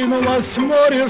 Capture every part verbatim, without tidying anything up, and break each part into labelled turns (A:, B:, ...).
A: Раскинулось море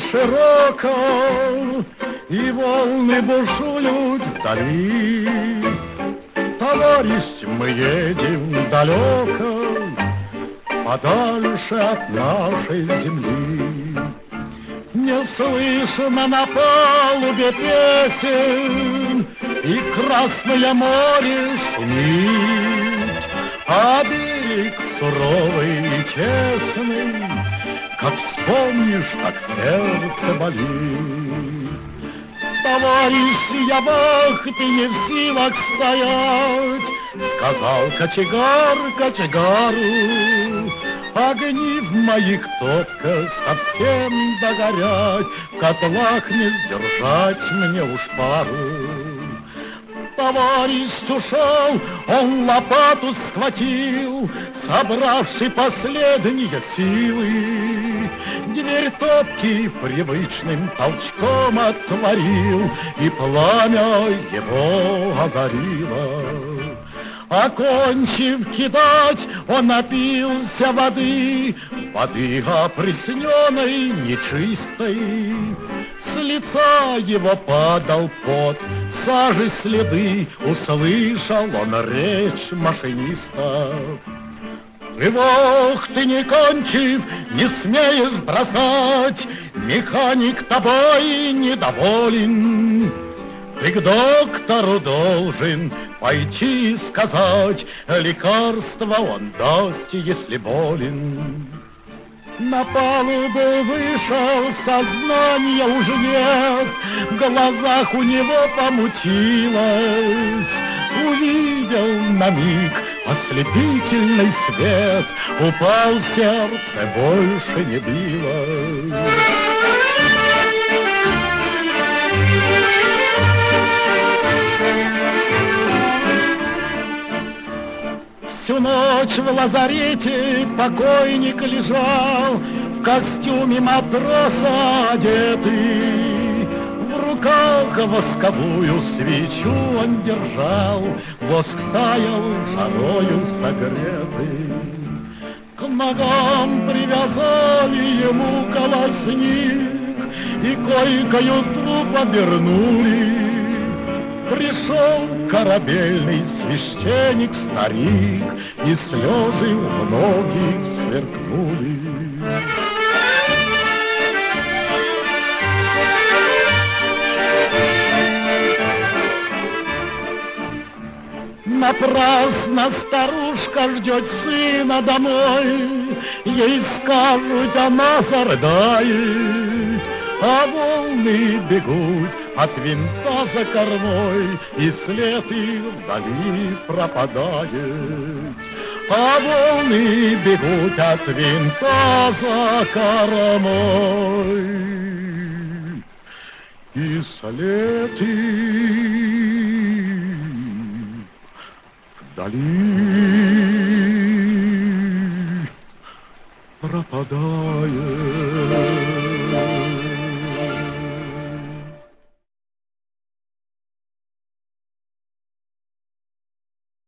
A: широко, и волны бушуют вдали. Товарищ, мы едем далеко, подальше от нашей земли. Не слышно на палубе песен, и Красное море шумит, а берег суровый и честный, как вспомнишь, так сердце болит. Товарищ, я вахты не в силах стоять, сказал кочегар кочегару. Огни в моих топках совсем догорят, в котлах не сдержать мне уж пару. Товарищ ушел, он лопату схватил, собравший последние силы. Дверь топки привычным толчком отворил, и пламя его озарило. Окончив кидать, он напился воды, воды опресненной, нечистой. С лица его падал пот, сажи следы, услышал он речь машиниста. Ты вахты не кончив, не смеешь бросать, механик тобой недоволен. Ты к доктору должен пойти и сказать, лекарство он даст, если болен. На палубу вышел, сознания уже нет, в глазах у него помутилось. Увидел на миг ослепительный свет, упал сердце, больше не билось. Всю ночь в лазарете покойник лежал, в костюме матроса одетый. В руках восковую свечу он держал, воск таял жарою согретый. К ногам привязали ему колосник, и койкою труп обернули. Пришел корабельный священник-старик, и слезы в многих сверкнули. Напрасно старушка ждет сына домой, ей скажут, она зарыдает, а волны бегут от винта за кормой, и след их вдали пропадает. А волны бегут от винта за кормой, и след их вдали пропадает.